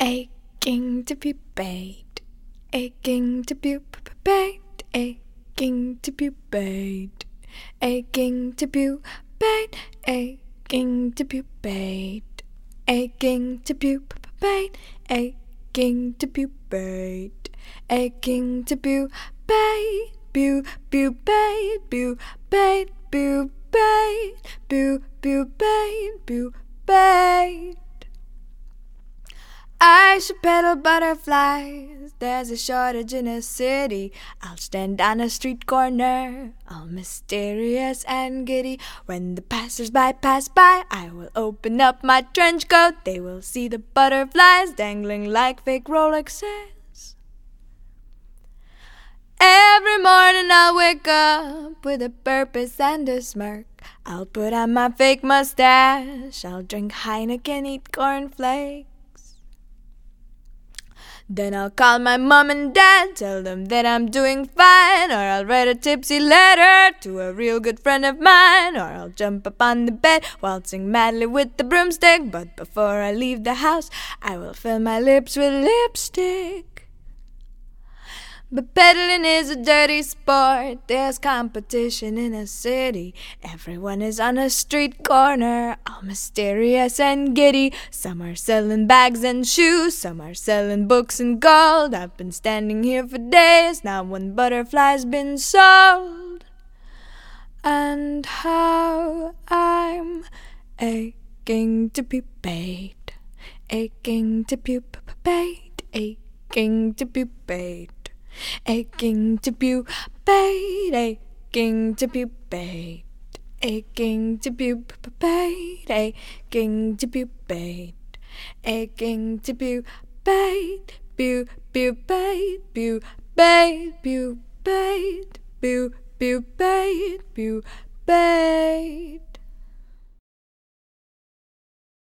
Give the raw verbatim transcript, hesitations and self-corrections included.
aching to be paid, aching to be paid, aching to be paid, aching to be paid, aching to be paid, aching to be paid, aching to be paid, aching to be paid, bu bu paid, bu paid, bu paid, bu bu paid, bu paid. I should peddle butterflies, there's a shortage in a city. I'll stand on a street corner, all mysterious and giddy. When the passers-by pass by, I will open up my trench coat. They will see the butterflies dangling like fake Rolexes. Every morning I'll wake up with a purpose and a smirk. I'll put on my fake mustache, I'll drink Heineken, eat cornflakes. Then I'll call my mom and dad, tell them that I'm doing fine. Or I'll write a tipsy letter to a real good friend of mine. Or I'll jump up on the bed, waltzing madly with the broomstick. But before I leave the house, I will fill my lips with lipstick. But peddling is a dirty sport, there's competition in a city. Everyone is on a street corner, all mysterious and giddy. Some are selling bags and shoes, some are selling books and gold. I've been standing here for days, not one butterfly's been sold. And how I'm aching to be paid, aching to be paid, aching to be paid, aching to be paid, aching to be paid, aching to be paid, aching to be paid, aching to be paid, bu bu paid, bu paid, bu paid, bu bu paid, bu paid.